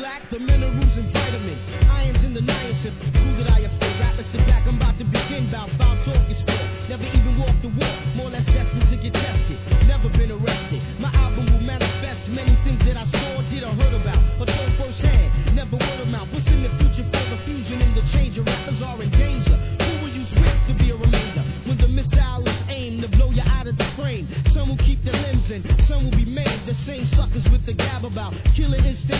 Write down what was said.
black, the minerals and vitamins. Irons in the niacin, prove that I affect. Rappers to back, I'm about to begin. Bout foul talk is sport. Never even walked the walk, more or less destined to get tested. Never been arrested. My album will manifest many things that I saw, did or heard about, or told firsthand. Never word of mouth. What's in the future for the fusion and the change? Your rappers are in danger. Who will use risk to be a remainder? When the missile is aimed to blow you out of the frame. Some will keep their limbs in, some will be made. The same suckers with the gab about killing instinct.